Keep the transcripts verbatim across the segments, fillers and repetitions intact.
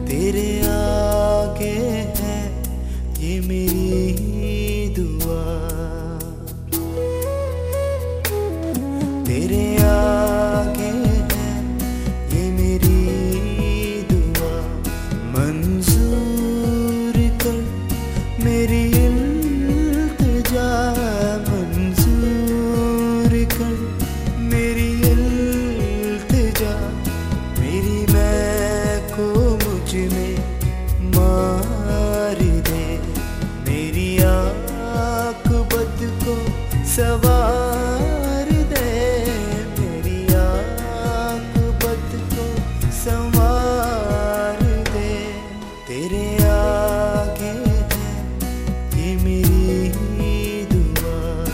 तेरे आगे है ये मेरी दुआ, तेरे आगे है ये मेरी दुआ। मंजूर कर मेरी इल्तिजा, मंजूर कर मेरी इल्तिजा। मेरी मैं को मुझ में मार दे, मेरी आक़िबत को सवार दे, मेरी आक़िबत को संवार दे। तेरे आगे है ये मेरी दुआ।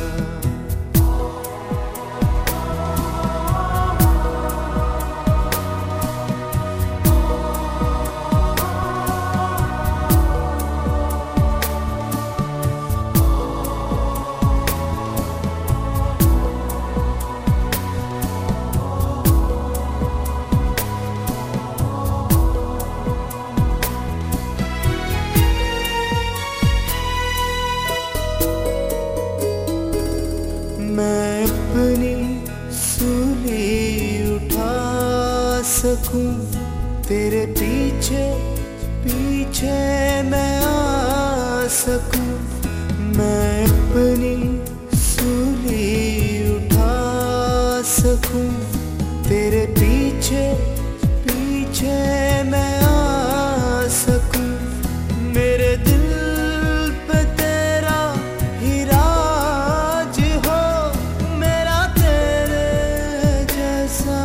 मैं अपनी सूली उठा सकूं, तेरे पीछे पीछे मैं आ सकूं। मैं अपनी सूली उठा सकूं, तेरे पीछे पीछे मैं आ सकूं। मेरे दिल पे तेरा ही राज हो, मेरा तेरे जैसा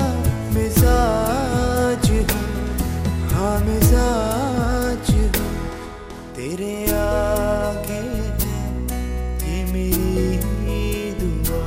मिजाज हो, हाँ मिजाज हो। तेरे आगे है ये मेरी दुआ।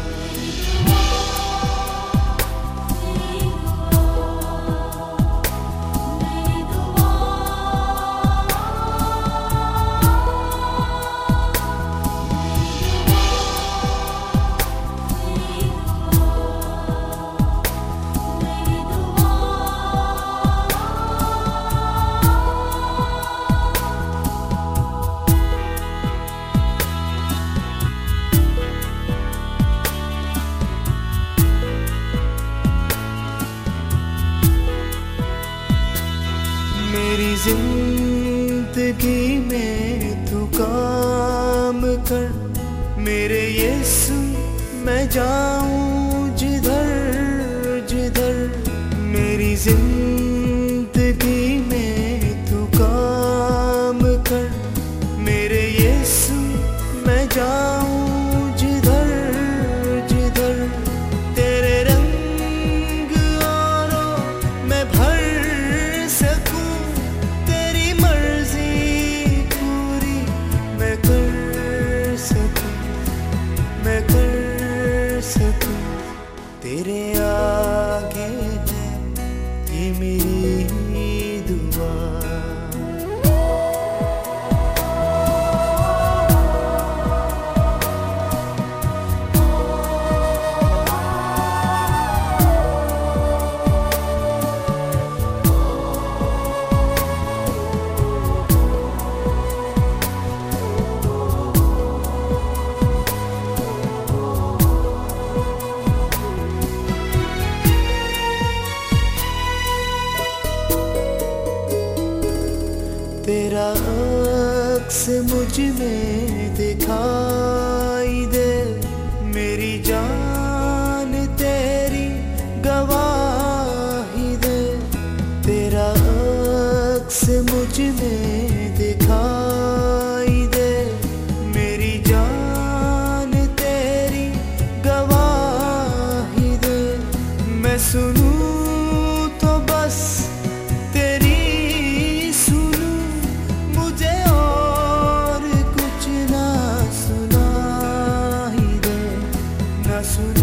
मेरी जिंदगी में तू काम कर, मेरे यीशु मैं जाऊं जिधर जिधर। मेरी जिंदगी में तू काम कर, मेरे यीशु मैं जाऊं जिधर जिधर। तेरे रंग औरों मैं भर सकूं, तेरी मर्जी पूरी मैं कर सकूं, मैं कर सकूं। तेरे आगे है ये मेरी दुआ। तेरा अक्स मुझ में दिखाई दे, मेरी जान तेरी गवाही दे। तेरा अक्स मुझ में दिखाई दे, मेरी जान तेरी गवाही दे। मैं सुनूं तो बस तेरी सुनूं, मुझे और कुछ ना सुनाई दे, ना सुन